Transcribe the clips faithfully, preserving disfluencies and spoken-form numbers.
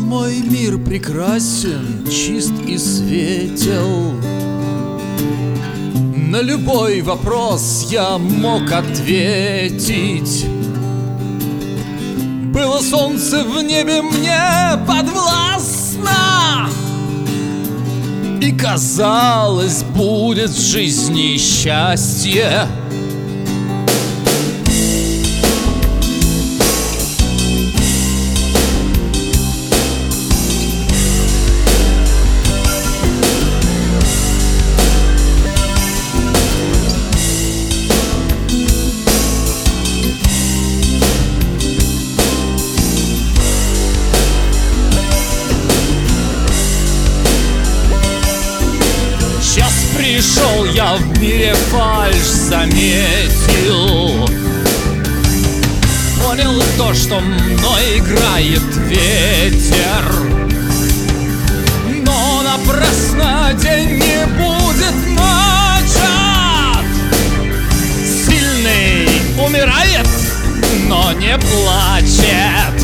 Мой мир прекрасен, чист и светел. На любой вопрос я мог ответить. Было солнце в небе мне подвластно, и казалось, будет в жизни счастье. Пришел я в мире фальшь, заметил, понял то, что мной играет ветер. Но напрасно день не будет начат. Сильный умирает, но не плачет.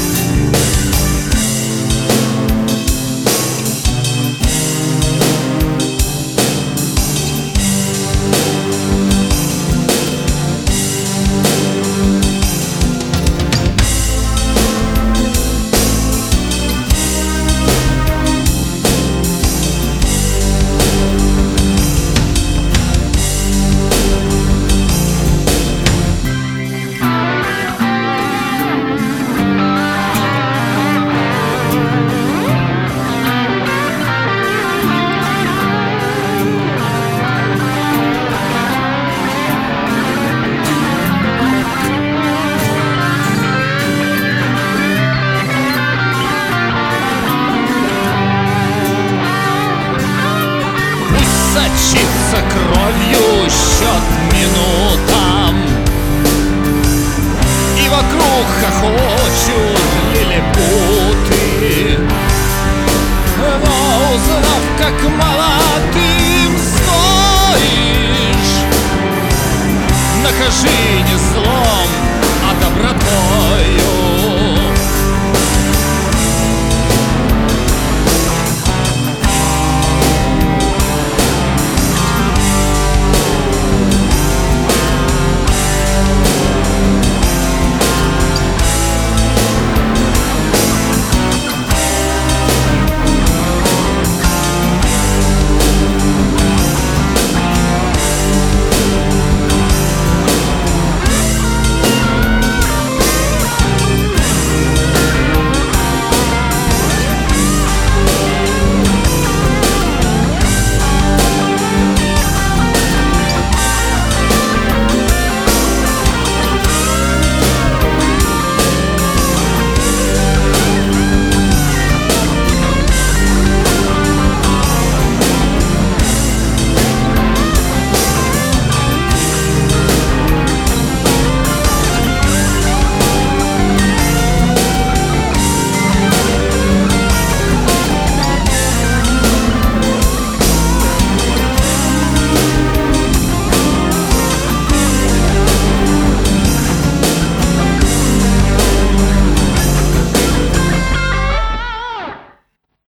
Сочится кровью счет минутам, и вокруг хохочут лилипуты.